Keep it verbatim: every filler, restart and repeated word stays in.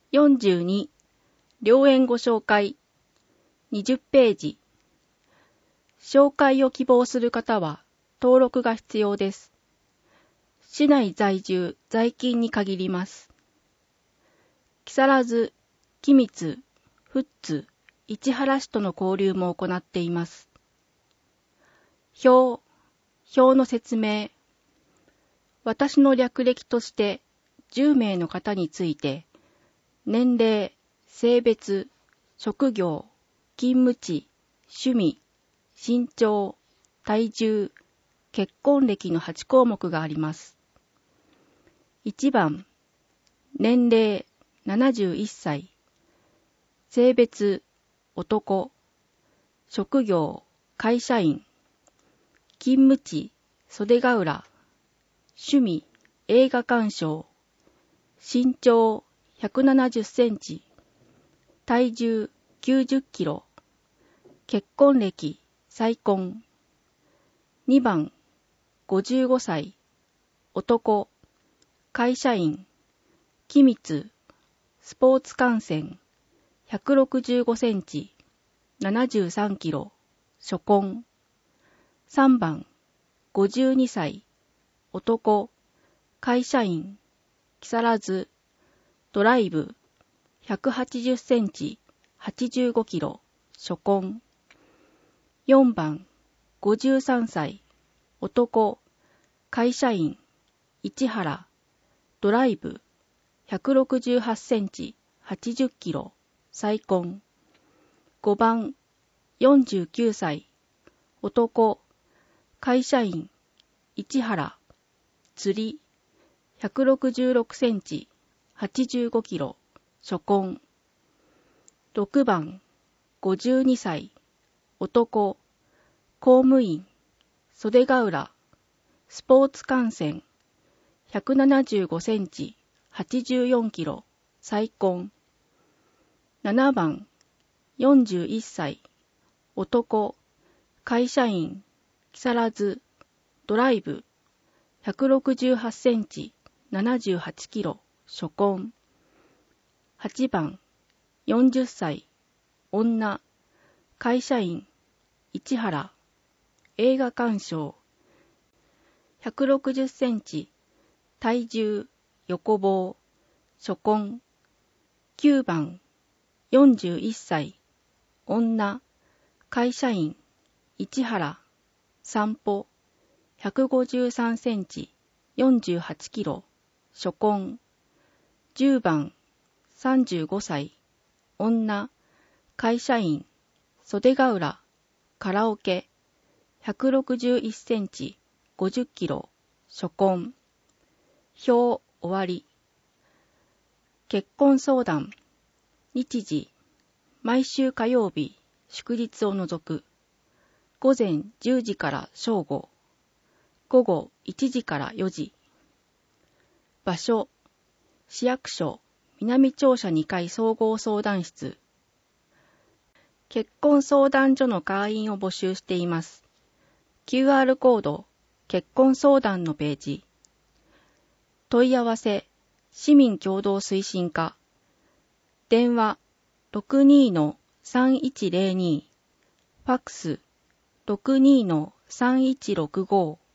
よんじゅうに、良縁ご紹介。にじゅっページ。紹介を希望する方は登録が必要です。市内在住、在勤に限ります。木更津、君津、富津、市原市との交流も行っています。表、表の説明。私の略歴としてじゅうめいの方について、年齢、性別、職業、勤務地、趣味、身長、体重、結婚歴のはちこうもくがあります。いちばん、年齢ななじゅういっさい、性別、男、職業、会社員、勤務地、袖ヶ浦、趣味、映画鑑賞、身長ひゃくななじゅっセンチ、体重きゅうじゅっキロ、結婚歴、再婚。にばん、ごじゅうごさい、男、会社員、君津、スポーツ観戦、ひゃくろくじゅうごセンチ、ななじゅうさんキロ、初婚。さんばん、ごじゅうにさい、男、会社員、木更津、ドライブ、ひゃくはちじゅっセンチ、はちじゅうごキロ、初婚。よんばん、ごじゅうさんさい、男、会社員、市原、ドライブ、ひゃくろくじゅうはちセンチ、はちじゅっキロ、再婚。ごばん、よんじゅうきゅうさい、男、会社員、市原、釣り、ひゃくろくじゅうろくセンチ、はちじゅうごキロ、初婚。ろくばん、ごじゅうにさい、男、公務員、袖ヶ浦、スポーツ観戦、ひゃくななじゅうごセンチ、はちじゅうよんキロ、再婚。ななばん、よんじゅういっさい、男、会社員、木更津、ドライブ、ひゃくろくじゅうはちセンチ、ななじゅうはちキロ、初婚。はちばん、よんじゅっさい、女、会社員、市原、映画鑑賞、ひゃくろくじゅっセンチ、体重、横棒、初婚。きゅうばん、よんじゅういっさい、女、会社員、市原、散歩、ひゃくごじゅうさんセンチ、よんじゅうはちキロ、初婚。じゅうばん、さんじゅうごさい、女、会社員、袖ヶ浦、カラオケ、ひゃくろくじゅういっセンチ、ごじゅっキロ、初婚。表終わり。結婚相談。日時。毎週火曜日、祝日を除く。午前じゅうじから正午。午後いちじからよじ。場所。市役所、南庁舎にかい総合相談室。結婚相談所の会員を募集しています。キューアール コード、結婚相談のページ。問い合わせ、市民共同推進課。電話、ろくにのさんいちゼロに。ファックス、ろくにのさんいちろくご。